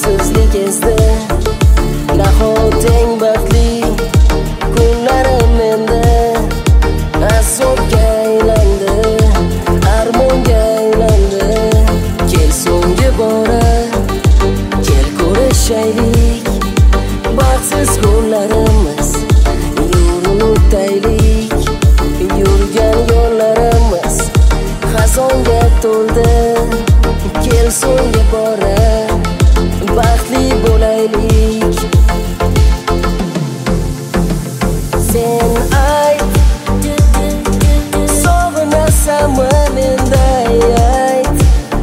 baxtsizlik ezdi. Nahot eng baxtli kunlarim menda azobga aylandi, armonga aylandi. Kel so'nggi bora, kel ko'rishaylik, baxtsiz kunlarimiz yo'lini o'taylik. Yurgan yo'llarimiz xazonga to'ldi. Kel so'nggi bora, baxtli bo'laylik. Sen ayt, sog'inasanmi menday ayt.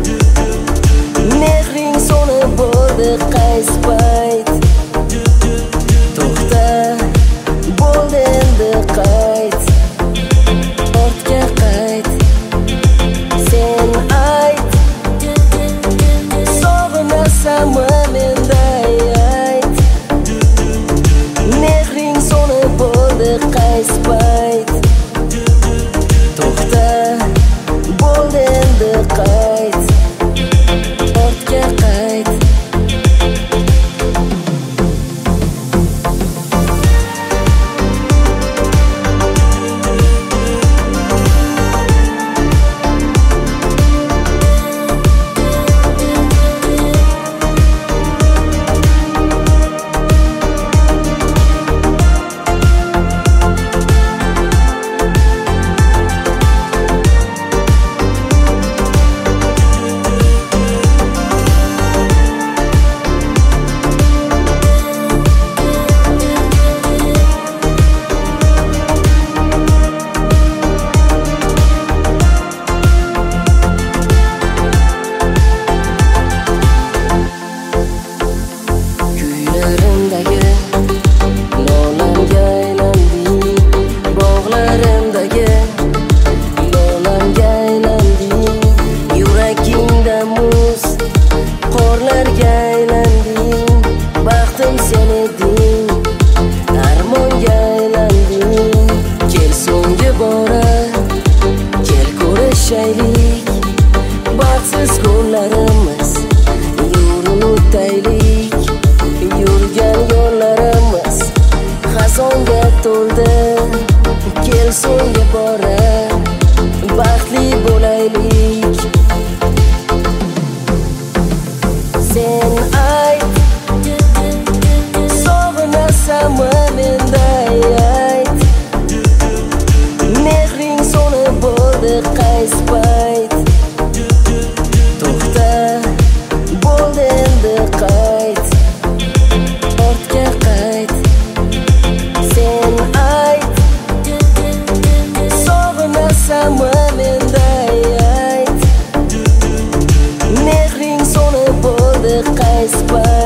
Mehring so'nib bo'ldi qaysi payt. To'xta, bo'ldi endi qayt, ortga qayt. Sen ayt, sog'inasanmi menday ayt. Mehring so'nib bo'ldi qaysi payt. To'xta, bo'ldi endi qayt, ortga qayt. Baxtsiz kunlarimiz yo'lini o'taylik. Yurgan yo'llarimiz xazonga to'ldi. Kel so'nggi bora, baxtli bo'laylik. Sen ayt, sog'inasanmi menday ayt. Mehring so'nib bo'ldi qaysi payt. To'xta, bo'ldi endi qayt, ortga qayt. Sen ayt, sog'inasanmi menday ayt. Mehring so'nib bo'ldi qaysi payt.